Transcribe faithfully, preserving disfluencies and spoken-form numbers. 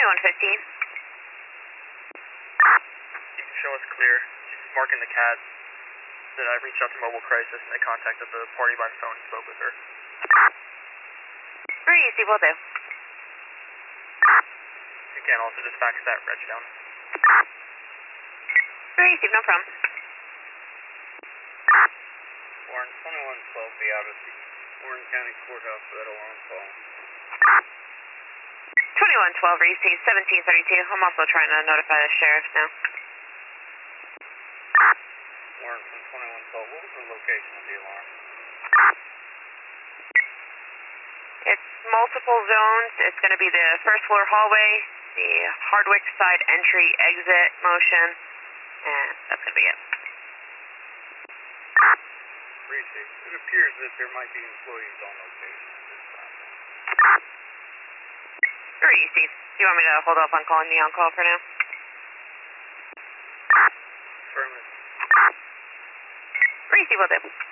twenty-one fifteen. You can show us clear. She's marking the C A D. That I reached out to Mobile Crisis and they contacted the party by phone and spoke with her. Very easy, will do. You can also just fax that reg down. Very easy, no problem. Warren, twenty-one twelve, be out of the Warren County Courthouse for that alarm call. twenty-one twelve, received seventeen thirty-two. I'm also trying to notify the sheriff now. Warren from twenty-one twelve, what was the location of the alarm? It's multiple zones. It's going to be the first floor hallway, the Hardwick side entry exit motion, and that's going to be it. Appreciate it. It appears that there might be employees on location at this time. Very easy. Do you want me to hold off on calling the on-call for now? Affirmative. Very easy, will do.